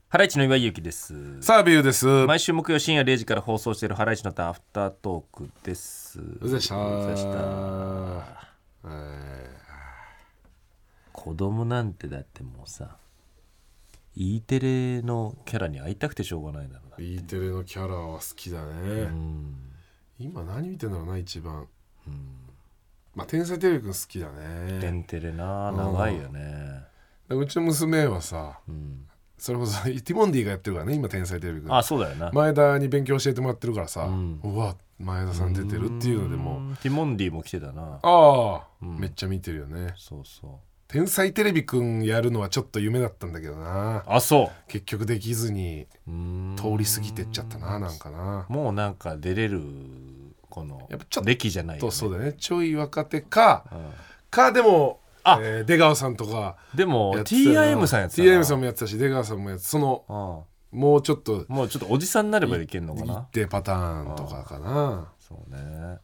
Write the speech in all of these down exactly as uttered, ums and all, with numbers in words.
ハライチの岩井ゆきです。 サービューです。 毎週木曜深夜れいじから放送しているハライチのターンアフタートークです。 うざしたうざした、えー、子供なんてだってもうさ E テレのキャラに会いたくてしょうがないだろうな。 E テレのキャラは好きだね、うん、今何見てんだろうな一番、うん、まあ天才テレビくん好きだね。 天テレな長いよね。 うちの娘はさ、うん、それこそティモンディがやってるからね今天才テレビくん。 あ、そうだよな。 前田に勉強教えてもらってるからさ、うん、うわ前田さん出てるっていうのでもティモンディも来てたな。 ああ、うん、めっちゃ見てるよね。 そうそう、 天才テレビくんやるのはちょっと夢だったんだけどな。 あ、そう結局できずに通り過ぎてっちゃったな。なんかなもうなんか出れるこの歴じゃないよね。 そうだね、ちょい若手か、うん、かでもえー、出川さんとかでも ティーアイエム さんやってたな。 ティーアイエム さんもやってたし出川さんもやってた。その、うん、もうちょっともうちょっとおじさんになればいけんのかな。 一定パターンとかかな。 そうね。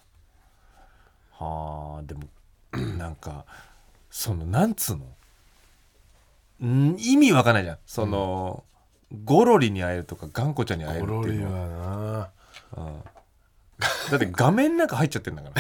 はあ、でもなんかそのなんつうのん意味わかんないじゃん。その、うん、ゴロリに会えるとかガンコちゃんに会えるっていうの。ゴロリはな、うん、だって画面の中入っちゃってんだから、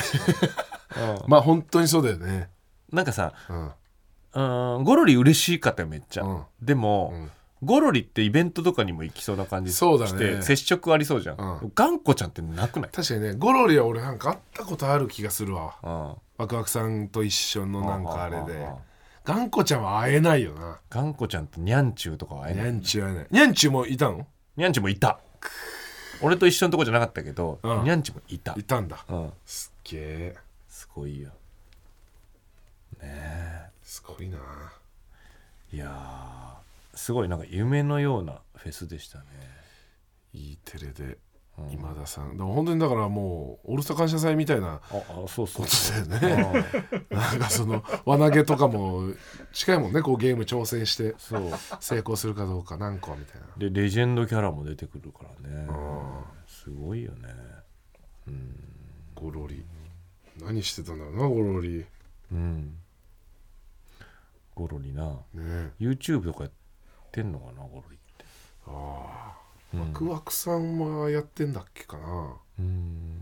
うん、まあ本当にそうだよね。 なんかさ、うん、うんゴロリ嬉しいかったよめっちゃ、うん、でも、うん、ゴロリってイベントとかにも行きそうな感じして、ね、接触ありそうじゃん、うん、ガンコちゃんってなくない？ 確かにね、ゴロリは俺なんか会ったことある気がするわ、うん、ワクワクさんと一緒のなんかあれで。ガンコちゃんは会えないよな。 ガンコちゃんとニャンチューとかは会えない。 ニャンチュー会えない。ニャンチューもいたの？ ニャンチューもいた。俺と一緒のとこじゃなかったけど、うん、ニャンチューもいた。 いたんだ、うん、すっげえすごいよねえ、 すごいな。 いやすごいなんか夢のようなフェスでしたね。 E テレで今田さん、うん、でも本当にだからもうオールスター感謝祭みたいなことだよね。なんかその輪投げとかも近いもんね。こうゲーム挑戦してそう成功するかどうか何個みたいなでレジェンドキャラも出てくるからね。すごいよね、うん、 ゴロリ何してたんだろうなゴロリ。うんゴロリな、ね、YouTube とかやってんのかなゴロリって。 ああ、うん、ワクワクさんはやってんだっけかな。うん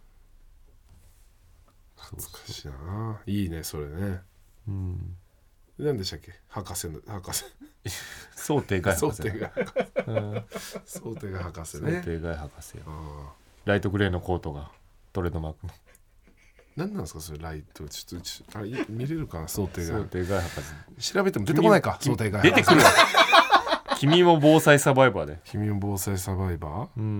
懐かしいな。そうそういいねそれね。うん何でしたっけ博士の博士想定外博士。 想定外博士想定外博士ね。 想定外博士。ライトグレーのコートがトレードマークの何なんですかそれライト。ちょっとあ見れるかな想定外。 想定外博士調べても出てこないか。想定外出てくる君も防災サバイバーで。 君も防災サバイバー、うん、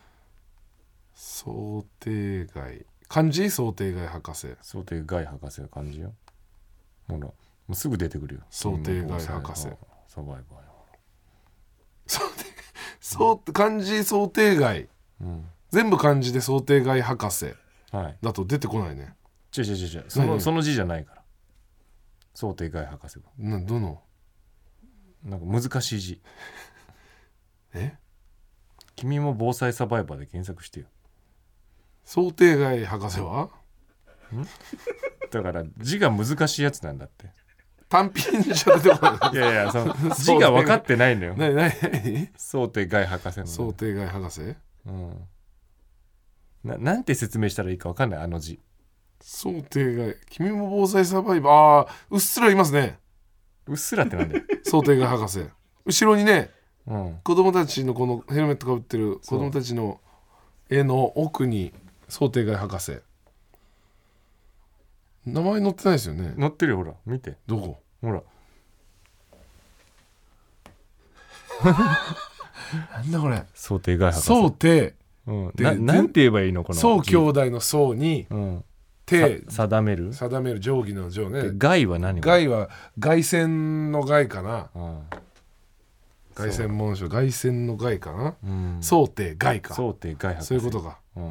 想定外漢字想定外博士。 想定外博士が漢字よ。ほらもうすぐ出てくるよ。 想定外博士サバイバーよ。 想定想漢字想定外、うん、全部漢字で想定外博士だと出てこないね。 違う違う違うその、その字じゃないから想定外博士は。 などのなんか難しい字え君も防災サバイバーで検索してよ。 想定外博士はんだから字が難しいやつなんだって。 単品じゃ出てこない。 いやいやその字が分かってないのよ。 何何想定外博士の想定外博士、 うんな, なんて説明したらいいか分かんないあの字。 想定外君も防災サバイバー。あーうっすらいますね。 うっすらってなんで想定外博士後ろにね、うん、子供たちのこのヘルメットかぶってる子供たちの絵の奥に想定外博士名前載ってないですよね。 載ってるよほら見て。 どこほらなんだこれ想定外博士。 想定、 うん、な, なんて言えばいいのこの想兄弟の想に、うん、定定める定める定規の定ね。 外は何？ 外は外線の外かな、うん、外線紋章外線の外かな、うん、想定外か。 想定外博士そういうことか、うん、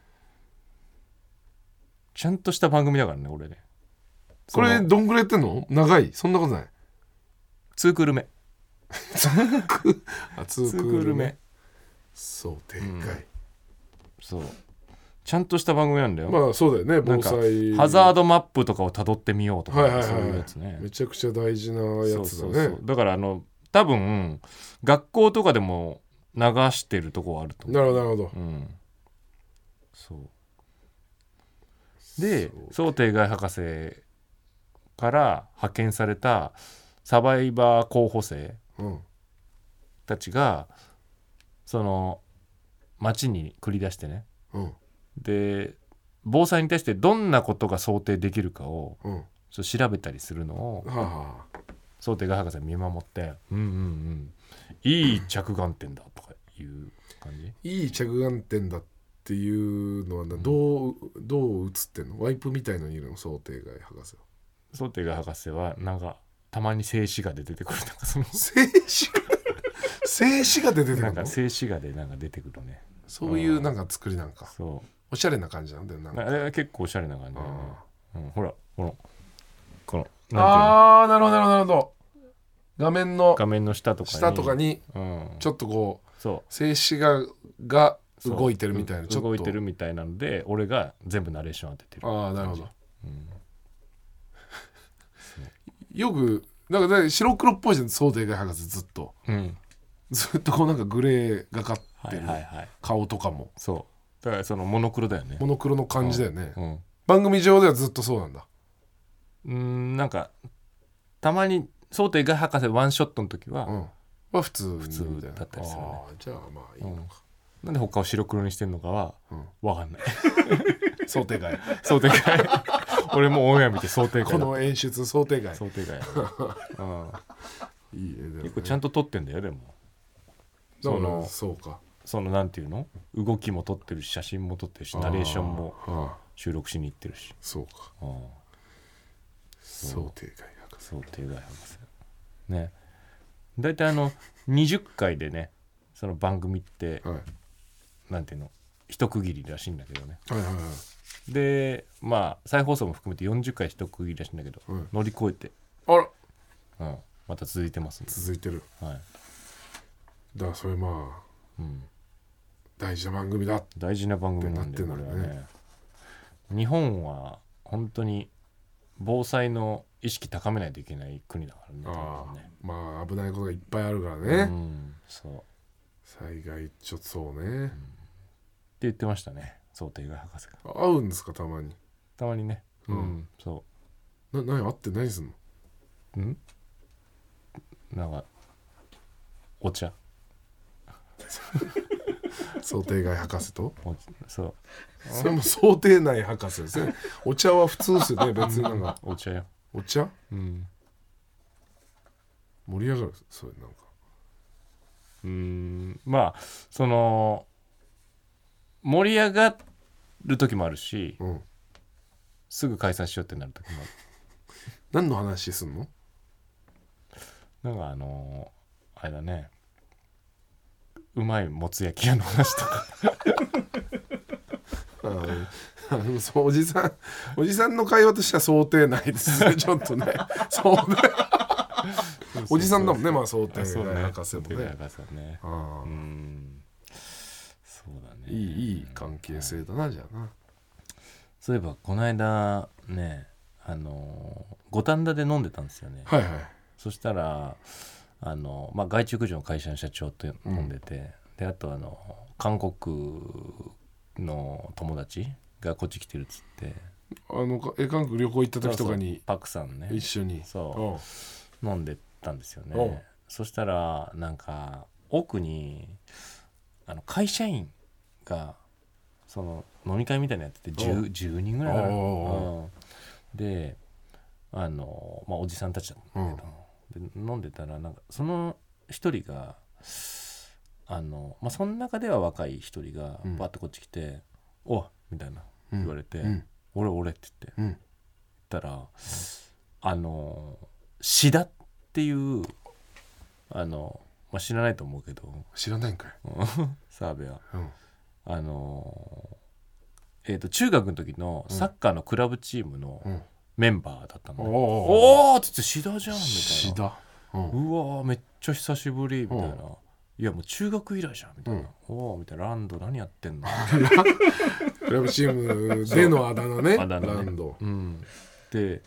ちゃんとした番組だからね俺ね。 これどんぐらいやってんの？長い？そんなことない。 ツークール目ツークール目想定外、うん、 そうちゃんとした番組なんだよ。 まあそうだよね。防災ハザードマップとかをたどってみようとか、はいはいはい、そういうやつね。 めちゃくちゃ大事なやつだね。そうそうそうだからあの多分学校とかでも流してるとこはあると思う。 なるほどなるほど、 うん、そうで想定外博士から派遣されたサバイバー候補生たちがその街に繰り出してね、うん、で防災に対してどんなことが想定できるかを、うん、ちょっと調べたりするのを、はあはあ、想定外博士見守ってうんうんうんいい着眼点だとかいう感じ。 いい着眼点だっていうのはどう、うん、どう映ってんの？ワイプみたいのにいるの？想定外博士は。 想定外博士はなんかたまに静止画で出てくる。なんかその静止画静止画で出てくるの？ なんか静止画でなんか出てくるね。 そういうなんか作りなんか。そうおしゃれな感じなんだよ。なんかあれは結構おしゃれな感じだよね、うん、ほらこのこのああなるほどなるほどなるほど。画面の画面の下とかに下とかにちょっとこう、そう静止画が動いてるみたいな、ちょっと動いてるみたいなので俺が全部ナレーション当ててる。 ああなるほど、うん、よくなんか白黒っぽいじゃん想定外博士ずっと、うん、ずっとこうなんかグレーがかってる顔とかも、はいはいはい、 そうだからそのモノクロだよね。 モノクロの感じだよね、うんうん、番組上ではずっとそうなんだ。 うーんなんかたまに想定外博士ワンショットの時は、うん、 は普通普通だったりするね。 あじゃあまあいいのか、うん、 なんで他を白黒にしてんのかは、うん、分かんない想定外想定外俺もオンエア見て想定外この演出想定外想定外、 うん、いいね。でもね結構ちゃんと撮ってんだよ。でもそのそうかそのなんていうの動きも撮ってるし写真も撮ってるしナレーションも収録しに行ってるし。 そうかあ想定外博士想定外博士ね。だいたいあのにじゅっかいでねその番組って、はい、なんていうの一区切りらしいんだけどね、はいはいはい、でまあ再放送も含めてよんじゅっかい一区切りらしいんだけど、はい、乗り越えてあら、 うん、また続いてますね。 続いてる、 はい、 だからそれまあ、うん、大事な番組だ大事な番組なんでこれはね。日本は本当に防災の意識高めないといけない国だからね。 あねまあ危ないことがいっぱいあるからね、うん、そう災害ちょっとそうね、うん、って言ってましたね想定外博士が。 会うんですかたまに。 たまにね、うん、うん、そうな何会って何すんの？ んなんかお茶想定外博士とそうそれも想定内博士ですね。お茶は普通ですよね別になんかお茶よお茶、うん、盛り上がるそれなんかうーんまあその盛り上がる時もあるし、うん、すぐ解散しようってなる時もある。 何の話すんの？ なんかあのー、あれだねうまいもつ焼き屋の話とかあのそうおじさんおじさんの会話としては想定内ですねちょっとねそうねおじさんだもんねまあ想定外博士もね。 ねあうんそうだね。 いいいい関係性だなじゃあな。 そういえばこの間ねあの五反田で飲んでたんですよね。 はいはい。 そしたらあの、まあ、外注駆除の会社の社長と飲んでて、うん、であとあの韓国の友達がこっち来てるっつってあのえ韓国旅行行った時とかにそうそうパクさんね一緒にそう飲んでたんですよね。そしたらなんか奥にあの会社員がその飲み会みたいなのやってて 10, じゅうにんぐらいかな、うん、であの、まあ、おじさんたちだったんだけど、うん、で飲んでたらなんかその一人があの、まあ、その中では若い一人がバッとこっち来て、うん、おみたいな言われて、うん、俺俺って言って、うん、言ったら、うん、あのシダっていうあの、まあ、知らないと思うけど知らないんかい澤部は、うん、あのえーと中学の時のサッカーのクラブチームのメンバーだったの、ね、うん、おおっつってシダじゃんみたいな。 シダ、 うん、うわめっちゃ久しぶりみたいな、うん、いやもう中学以来じゃんみたいな、うん、おおみたいなランド何やってんのクラブチームでのあだ名ねあだ名ねランド、 うん、で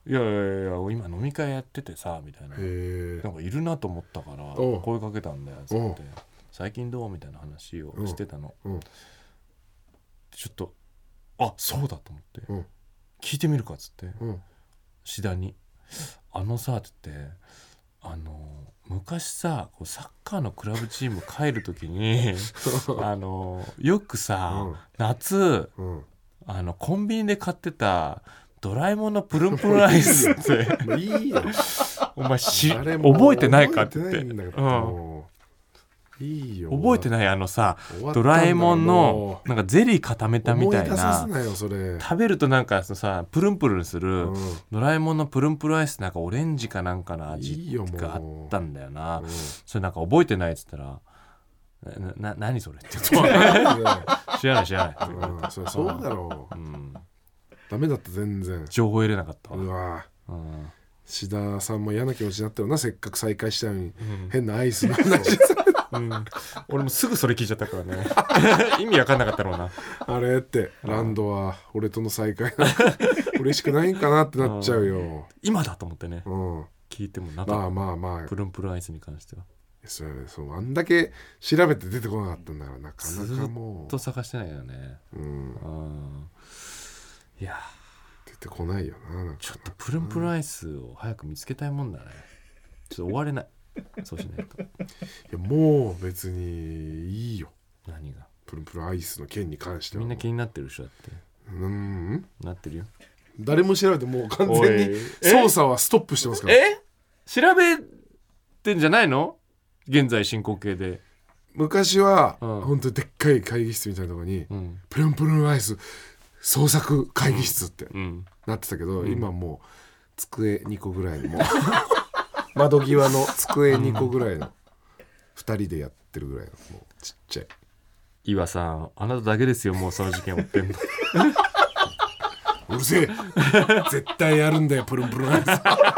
いやいやいや今飲み会やっててさみたいな、 へなんかいるなと思ったからおう声かけたんだよつっおうて、最近どうみたいな話をしてたの、 うんちょっとあそうだと思って、 うん聞いてみるかっつって、 うん志田にあのさっつってあの昔さこうサッカーのクラブチーム帰る時にあのよくさ、 うん、 夏、 うん、 あのコンビニで買ってたドラえもんのプルンプルンアイスってもういいよお前し誰も覚えてないかって言って覚えてないんだけど、うん、いいよ覚えてないあのさ終わったんだよドラえもんのなんかゼリー固めたみたい思い出させななよそれ、 食べるとなんかそのさプルンプルンする、 うん、 ドラえもんのプルンプルンアイスなんかオレンジかなんかの味いいよもうがあったんだよな、 うん、 それなんか覚えてないっつったらなな何それって言って知らない知らない、 うん、そりゃそうだろう、 うん、 ダメだった全然情報入れなかったわ、 うわうん志田さんも嫌な気持ちになったよな、せっかく再会したのに、 うん変なアイスの話うん、俺もすぐそれ聞いちゃったからね意味わかんなかったろうなあれってランドは俺との再会が嬉しくないんかなってなっちゃうよ、 今だと思ってね、 うん、 聞いてもなかった、 まあまあまあプルンプルンアイスに関してはそれそうあんだけ調べて出てこなかったんだからなかなかもずっと探してないよね、 う、うん、 うん、いや出てこないよな、なんかちょっとプルンプルンアイスを早く見つけたいもんだね、ちょっと終われないそうしないと。いやもう別にいいよ、 何がプルンプルンアイスの件に関してはみんな気になってるでしょだって。 うんなってるよ。 誰も調べてもう完全に捜査はストップしてますから。 え調べてんじゃないの現在進行形で。 昔は、 うん、 ほんとでっかい会議室みたいなところに、 うん、 プルンプルンアイス創作会議室ってなってたけど、 うん、 今もう机にこぐらいのもう窓際の机にこぐらいのふたりでやってるぐらいのもうちっちゃい。 岩さんあなただけですよもうその事件追ってんのうるせえ絶対やるんだよプルンプルンアイス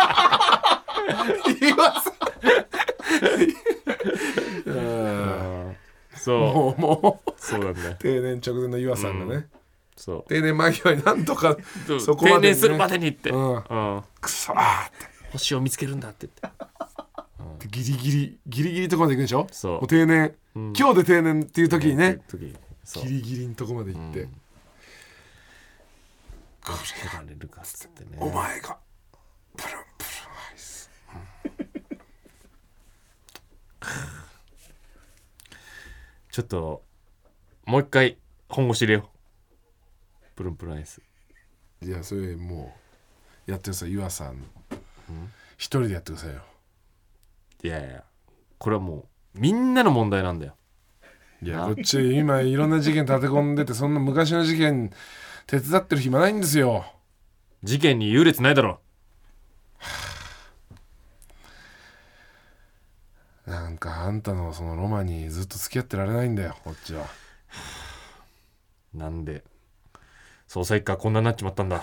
岩さんそうもうもうそうなんだよ定年直前の岩さんがね、うん、 そう定年間際になんとかそこまで、ね、定年するまでにって、 うんうん、 くそーって星を見つけるんだって言って、 うん、ギリギリギリギリとこまで行くんでしょ。 そうもう定年、うん、今日で定年っていう時にね、 うん、 ギリギリのとこまで行って、うん、 これられるかっつってねお前がプルンプルンアイス、 うん、ちょっともう一回本腰入れようプルンプルンアイス。 いやそれもうやってください岩さん、うん、一人でやってくださいよ。 いやいやこれはもうみんなの問題なんだよ。 いやこっち今いろんな事件立て込んでてそんな昔の事件手伝ってる暇ないんですよ。 事件に優劣ないだろ。 なんかあんたのそのロマンにずっと付き合ってられないんだよこっちは。 なんで捜査一課こんなになっちまったんだ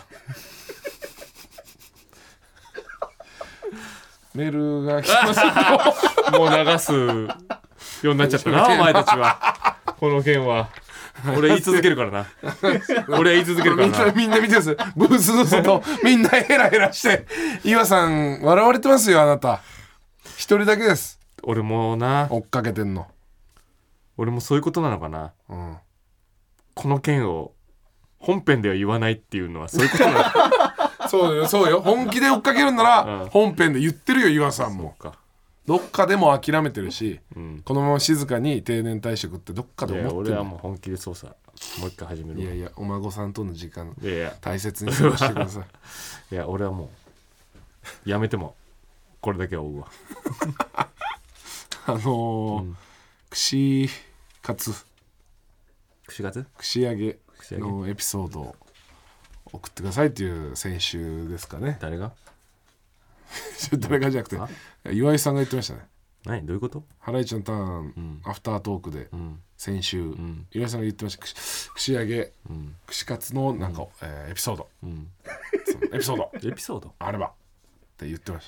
メールが来ますもう流すようになっちゃったなお前たちは。この件は俺言い続けるからな俺は言い続けるからな。 みんなみんな見てくださいブースの外みんなヘラヘラして岩さん笑われてますよあなた一人だけです。 俺もな追っかけてんの。 俺もそういうことなのかな、 うん、 この件を本編では言わないっていうのはそういうことなのかそうよそうよ本気で追っかけるんなら、うん、本編で言ってるよ岩さんも。かどっかでも諦めてるし、うん、このまま静かに定年退職ってどっかで思ってる。 いや俺はもう本気で捜査もう一回始める。 いやいやお孫さんとの時間いやいや大切に過ごしてくださいいや俺はもうやめてもこれだけは追うわあのーうん、串カツ串カツ串揚げのエピソードを送ってくださいっていう先週ですかね。 誰が誰がじゃなくて岩井さんが言ってましたね。 何どういうこと。 ハライチのターン、うん、アフタートークで、うん、先週、うん、岩井さんが言ってました串、串揚げ、うん、串カツのなんか、うんえー、エピソード、うん、そのエピソードエピソードあればって言ってました。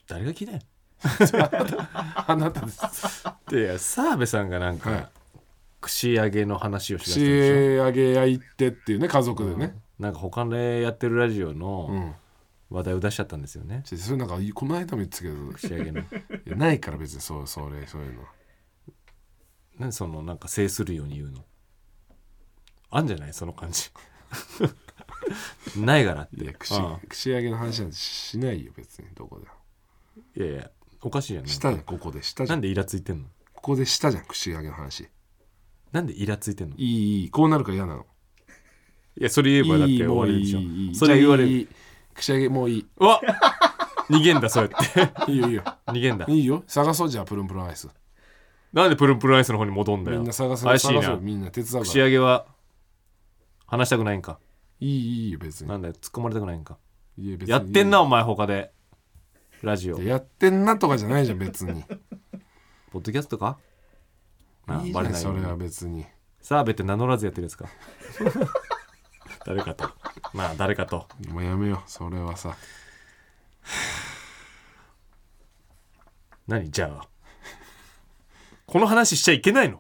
誰が聞いてんあなたですいや澤部さんがなんか、はい、串揚げの話をしだしたんでしょ。串揚げ焼いてっていうね家族でね、 うん、なんか他でやってるラジオの、 話題を出しちゃったんですよね。 それなんかこの間も言ってたけど串揚げのいやないから別にそうそれそういうのなんでそのなんか制するように言うのあんじゃないその感じないからって。 いや 串, 串揚げの話なんてしないよ別にどこで。 いやいやおかしいじゃん。 したじゃんここでしたじゃん。 なんでイラついてんの。 ここでしたじゃん串揚げの話。 なんでイラついてんの。 いいいいこうなるから嫌なの。 いやそれ言えばだって終わりでしょ。いいいいそれ言われる。いい串揚げもういい。 うわ逃げんだそうやっていいよいいよ逃げんだ。 いいよ探そうじゃあプルンプルンアイス。 なんでプルンプルンアイスの方に戻んだよ。 みんな探そう怪しいな。 探そうみんな手伝うから。 串揚げは話したくないんか。 いいいいよ別に。 なんだよ突っ込まれたくないんか。 いや別にやってんなお前他でラジオやってんなとかじゃないじゃん別にポッドキャストかいいじゃんそれは別に。 澤部って名乗らずやってるやつか誰かとまあ誰かと。 もうやめようそれはさ何じゃあこの話しちゃいけないの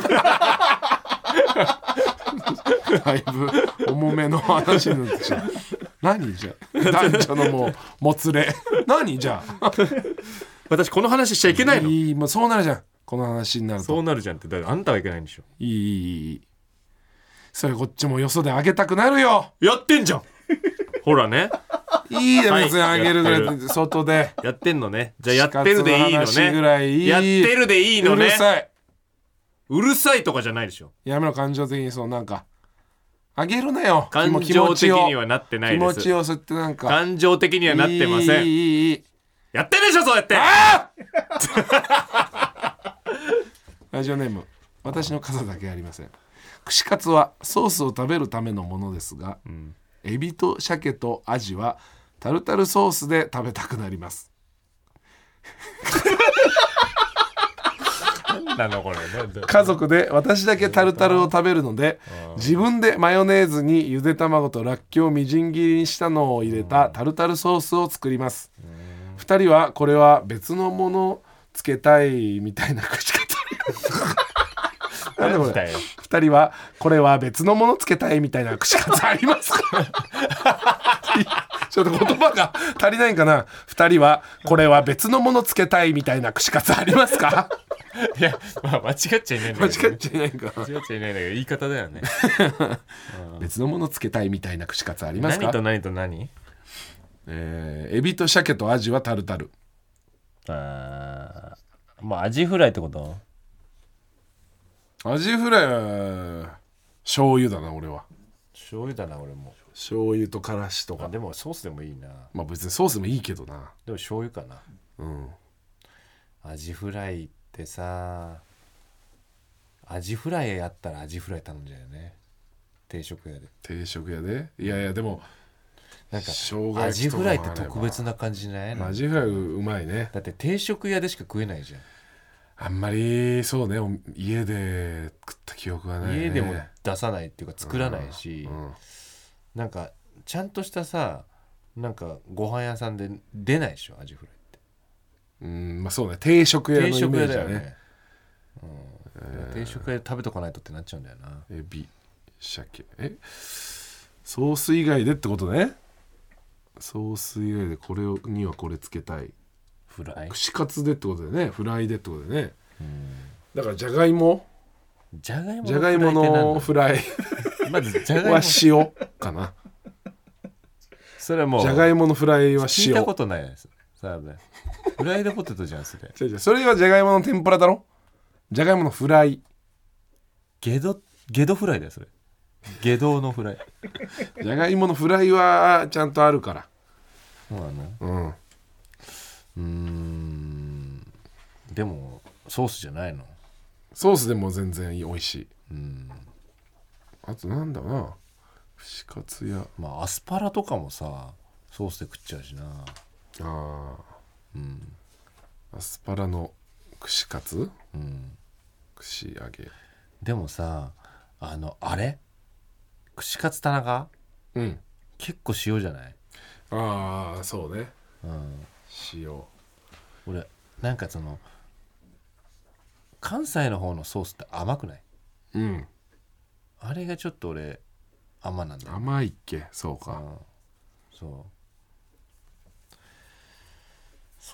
だいぶ重めの話になってきた。何じゃ男女のもうもつれ何じゃ私この話しちゃいけないの。 いいもうそうなるじゃんこの話になると。 そうなるじゃんってだからあんたはいけないんでしょ。 いいいいいいそれこっちもよそであげたくなるよ。 やってんじゃんほらねいいじゃん、 はい別にあげるぐらいやで外でやってんのね。じゃあやってるでいいの死活話ぐね。 らいいいやってるでいいのね。 うるさい。 うるさいとかじゃないでしょ。 やめろ感情的にそうなんかあげるなよ。 感情的にはなってないです。 気持ちを吸ってなんか感情的にはなってません。 いいいいいいやってるでしょそうやって。 あラジオネーム私の傘だけありません。串カツはソースを食べるためのものですが、うん、エビと鮭とアジはタルタルソースで食べたくなりますなのこれ家族で私だけタルタルを食べるので自分でマヨネーズにゆで卵とらっきょうをみじん切りにしたのを入れたタルタルソースを作ります。ふたりはこれは別のものつけたいみたいな口方なんでこれふたりはこれは別のものつけたいみたいな口方ありますかちょっと言葉が足りないんかな。ふたりはこれは別のものつけたいみたいな口方ありますかいや、まあ、間違っちゃいないんだけど、ね、 間違っちゃいないか間違っちゃいないんだけど言い方だよね別のものつけたいみたいな口方ありますか。 何と何と何、 えー、エビと鮭とアジはタルタル。 あまあアジフライってこと。 アジフライは醤油だな俺は。 醤油だな俺も。 醤油とからしとか。 でもソースでもいいな。 まあ別にソースでもいいけどな。 でも醤油かな。 うんアジフライってさ、アジフライやったらアジフライ頼んじゃうよね定食屋で。 定食屋でいやいやでもなんかアジフライって特別な感じじゃないの。 アジフライうまいね。 だって定食屋でしか食えないじゃん。 あんまりそうね家で食った記憶はない、ね、 家でも出さないっていうか作らないし、 うんうん、 なんかちゃんとしたさなんかご飯屋さんで出ないでしょアジフライって。 うんまあそうね定食屋のイメージだね。定食屋だよね、 うんえー、定食屋で食べとかないとってなっちゃうんだよな。 エビ鮭えソース以外でってことね。ソース以外でこれにはこれつけたい。 フライ串カツでってことだよね。フライでってことだよね。だからじゃがいもじゃがいもじゃがいものフライまずじゃがいもは塩かな。 それはもうじゃがいものフライは塩聞いたことないです。さフライドポテトじゃんそれ。 違う違うそれはじゃがいもの天ぷらだろ。じゃがいものフライゲドゲドフライだよそれ。ゲドのフライじゃがいものフライはちゃんとあるから。 そうなの。 うんうーんでもソースじゃないの。 ソースでも全然美味しい。 うんあとなんだろうな串カツやまあアスパラとかもさソースで食っちゃうしな。 あうんアスパラの串カツ、 うん、 串揚げ。 でもさあのあれ串カツ田中、 うん、 結構塩じゃない。 ああそうね、 うん、 塩。 俺なんかその関西の方のソースって甘くない？ うんあれがちょっと俺甘なんだよ。 甘いっけ。そうか、 うん、そ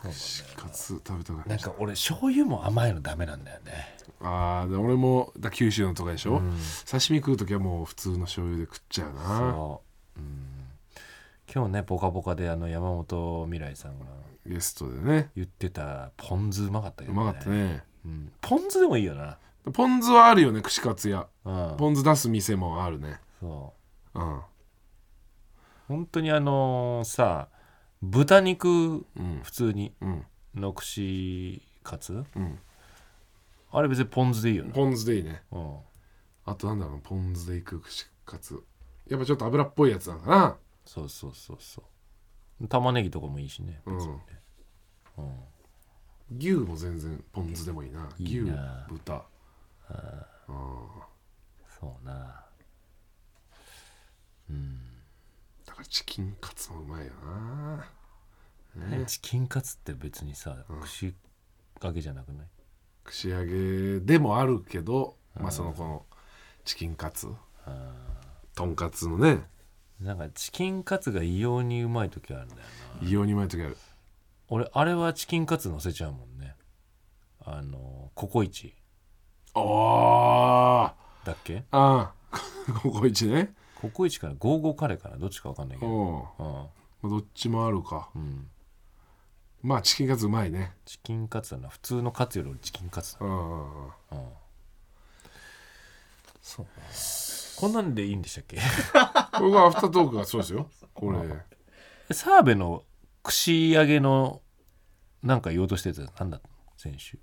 串カツ食べたくななんか俺醤油も甘いのダメなんだよね。 ああ俺もだ九州のとかでしょ、うん、刺身食うときはもう普通の醤油で食っちゃうな。そう、うん、 今日ねポカポカであの山本未来さんがゲストでね言ってたポン酢うまかったけどね。 うまかったね、 うん、ポン酢でもいいよな。 ポン酢はあるよね串カツ屋、うん、ポン酢出す店もあるね。そう、うん、 本当にあのー、さ豚肉、うん、普通に、うん、の串カツ、うん、あれ別にポン酢でいいよね。 ポン酢でいいね、うん、あとなんだろうポン酢でいく串カツやっぱちょっと油っぽいやつなのかな。 そうそうそうそう玉ねぎとかもいいしね、別にね、 うん、牛も全然ポン酢でもいいな。いいな牛豚ああ、うん、 そうな。うんだからチキンカツもうまいよな、 ね、チキンカツって別にさ、うん、串揚げじゃなくない？ 串揚げでもあるけど、まあそのこのチキンカツとんかつのねなんかチキンカツが異様にうまい時あるんだよな。 異様にうまい時ある。 俺あれはチキンカツ乗せちゃうもんね。あのココイチああだっけ？ ああココイチね。 ココイチからゴーゴーカレーかなどっちか分かんないけど、うんまあ、どっちもあるか、うん、まあチキンカツうまいね。 チキンカツだな。普通のカツよりチキンカツだな。うんうんうん、そうこんなんでいいんでしたっけ？ これがアフタートークがそうですよこれ。 澤部の串揚げのなんか言おうとしてたやつなんだったの先週。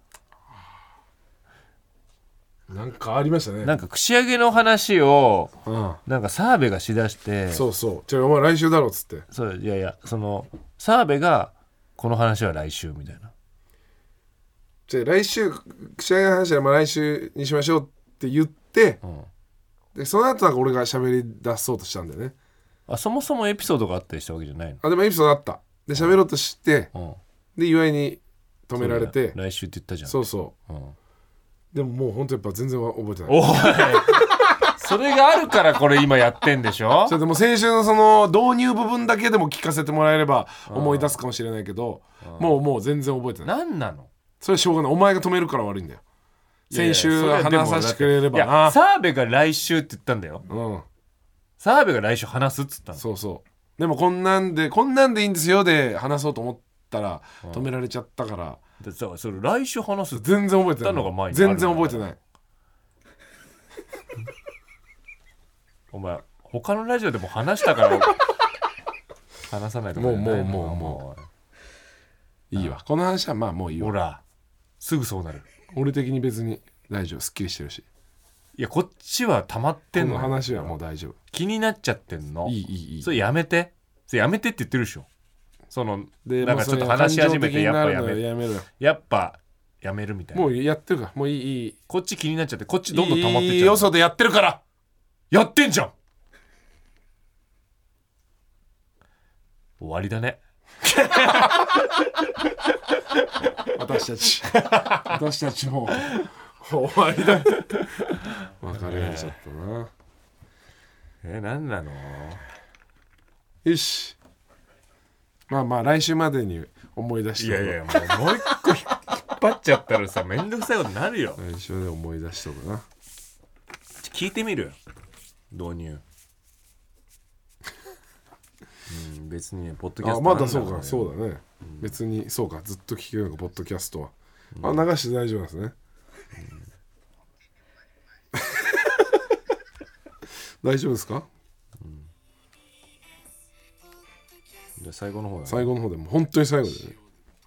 なんかありましたね。 なんか串揚げの話を、うん、なんか澤部がしだして。 そうそうじゃあお前来週だろっつって。 そういやいやその澤部がこの話は来週みたいな。 じゃあ来週串揚げの話はまあ来週にしましょうって言って、うん、でその後なんか俺が喋り出そうとしたんだよね。 あそもそもエピソードがあったりしたわけじゃないの？ あでもエピソードあった。で喋ろうとして、うん、で岩井に止められて来週って言ったじゃん。 そうそう、うん、でももう本当やっぱ全然覚えてない。おいそれがあるからこれ今やってんでしょ。 それでも先週のその導入部分だけでも聞かせてもらえれば思い出すかもしれないけど、もうもう全然覚えてない。 何なのそれはしょうがない。お前が止めるから悪いんだよ。先週話させてくれればな。 澤部が来週って言ったんだよ。うん澤部が来週話すっつったの。 そうそうでもこんなんでこんなんでいいんですよで話そうと思ったら止められちゃったから、 うん、でそれ来週話す全然覚えてないのが前に全然覚えてない。 お前他のラジオでも話したから話さないとかもうもうもうもういいわこの話はまあもういいわ。 ほらすぐそうなる。 俺的に別に大丈夫すっきりしてるし。 いやこっちは溜まってんの。 この話はもう大丈夫。 気になっちゃってんの。 いいいいいいそれやめてそれやめてって言ってるでしょ。そのでなんかちょっと話し始めてやっぱやめるやめるやっぱやめるみたいな。 もうやってるからもういいいいこっち気になっちゃってこっちどんどん溜まってっちゃう。いいよそでやってるからやってんじゃん。終わりだね私たち私たちも終わりだ別れちゃったな。 えー、何なの。 よしまあまあ来週までに思い出して。 いやいやもう、もう一個引っ張っちゃったらさめんどくさいことになるよ。 来週で思い出しとくな。 聞いてみる導入うん、別にポッドキャストあまだそうかそうだね、うん、別にそうかずっと聞けるのかポッドキャストは、うん、あ流して大丈夫なんですね、うん、大丈夫ですか、うん、 じゃあ最後の方だ、ね、 最後の方でも本当に最後でね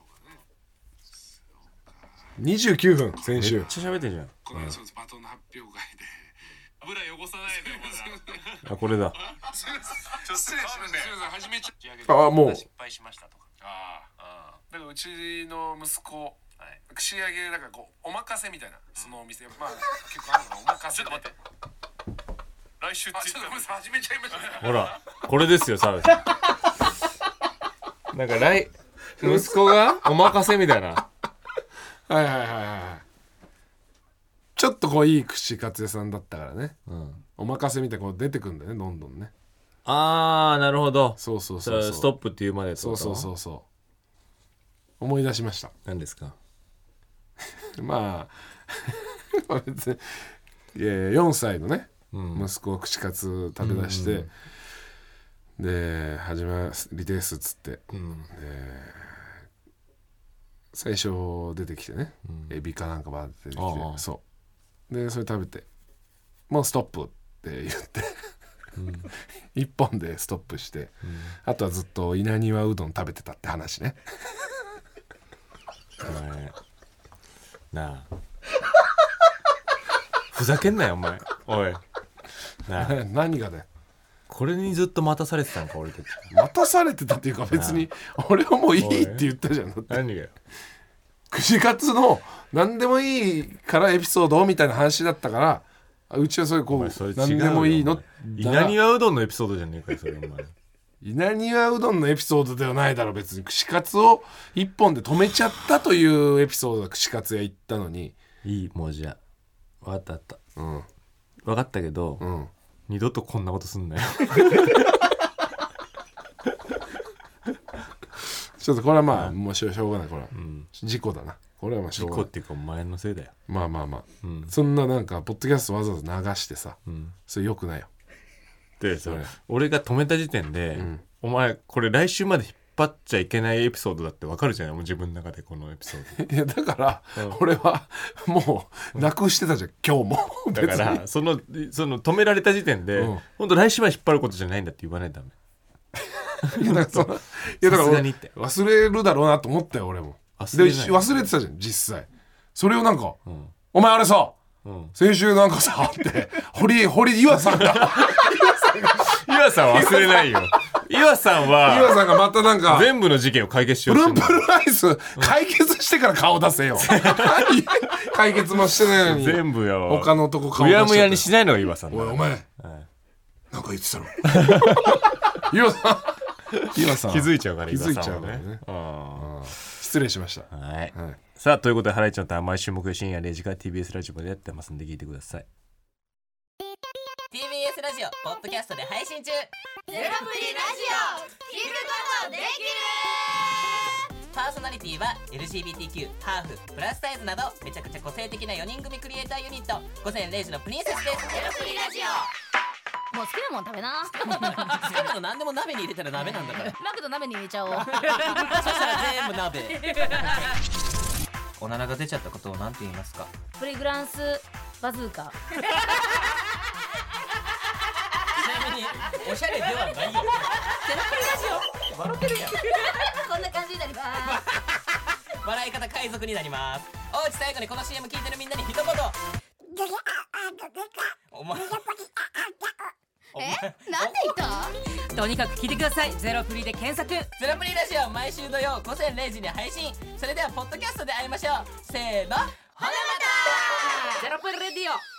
にじゅうきゅうふん先週めっちゃ喋ってんじゃん。 このバトンの発表会で油汚さないでよまだあこれだちょっと失礼しました初めちゃあもう失敗しましたとかああだからうちの息子、はい、串揚げだからこうお任せみたいなそのお店まあ結構あるのお任せちょっと待って来週って言ったら始めちゃいましたね。 ほらこれですよ澤部さんなんか来息子がお任せみたいなはいはいはいはいちょっとこういい串カツ屋さんだったからね、うん、お任せみたいにこう出てくんだよねどんどんね。 あーなるほど。 そうそうそうそうストップっていうまでってこと。そうそうそうそ思い出しました。 何ですか？ まあ別にいやいやよんさいのね、うん、息子を串カツ食べ出して、うんうん、で始まりですっつって、うん、で最初出てきてね、うん、エビかなんかバーって出てきて、そうでそれ食べてもうストップって言ってうん、一本でストップして、うん、あとはずっと稲庭うどん食べてたって話ね。 お前なあふざけんなよお前。おいなあ何がだよ。 これにずっと待たされてたのか俺たち。 待たされてたっていうか別に俺はもういいって言ったじゃん。だって何がよ。 串カツの何でもいいからエピソードみたいな話だったから、うちはそれこうそれ何でもいいの稲庭うどんのエピソードじゃねえかよそれお前。 稲庭うどんのエピソードではないだろ別に。串カツを一本で止めちゃったというエピソードが串カツ屋行ったのに。 いいもうじゃあ分かった分かった、うん、分かったけど、うん、二度とこんなことすんなよ。 ちょっとこれはまあもうしょうがないこれは、うん、事故だな。これはまあしょうがない。 事故っていうかお前のせいだよ。 まあまあまあ、うん、そんななんかポッドキャストわざわざ流してさ、うん、それよくないよ。 でそれ俺が止めた時点で、うん、お前これ来週まで引っ張っちゃいけないエピソードだって分かるじゃないもう自分の中でこのエピソード。 いやだから、うん、俺はもうなくしてたじゃん、うん、今日も。 だからそのその止められた時点で、うん、本当来週まで引っ張ることじゃないんだって言わないとダメ。 いやだからそのいやだから忘れるだろうなと思ったよ俺も。忘れない。で忘れてたじゃん実際。それをなんか、うん、お前あれさ、うん、先週なんかさって堀堀岩さんが岩さんは忘れないよ。岩さんは岩さんがまたなんか全部の事件を解決しようとしてる。 プルンプルンアイス解決してから顔出せよ。解決もしてないのに全部よ他のとこ顔出して。 うやむやにしないのが岩さんだ。 おいお前、はい、なんか言ってたろ。岩さん岩さん気づいちゃうから気づいちゃうからね。あ失礼しました。 はい、はい、さあということでハライチのターン毎週木曜深夜れいじから ティービーエス ラジオでやってますんで聞いてください。 ティービーエス ラジオポッドキャストで配信中。ゼロプリラジオ聞くことできる。パーソナリティは エルジービーティーキュー、ハーフ、プラスサイズなどめちゃくちゃ個性的なよにん組クリエイターユニット午前れいじのプリンセスです。ゼロプリラジオもう好きなもん食べな。好きなの何でも鍋に入れたら鍋なんだから。マクド鍋に入れちゃおう。そしたら全部鍋。おならが出ちゃったことを何て言いますか？ プリグランスバズーカ。 ちなみにおしゃれではないよ。ゼロプリラジオ笑ってるやん。 こんな感じになります。 笑い方海賊になります。おうち最後にこの シーエム 聞いてるみんなに一言。お前え、なんで言った？とにかく聞いてください。ゼロプリで検索。 ゼロプリラジオ毎週土曜午前れいじに配信。それではポッドキャストで会いましょう。せーの、ほなまた。 ゼロプリレディオ。